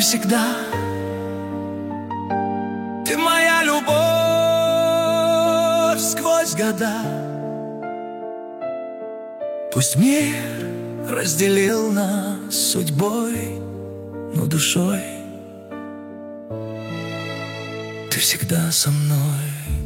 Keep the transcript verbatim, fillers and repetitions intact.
навсегда. Ты моя любовь сквозь года. Пусть мир разделил нас судьбой, но душой ты всегда со мной.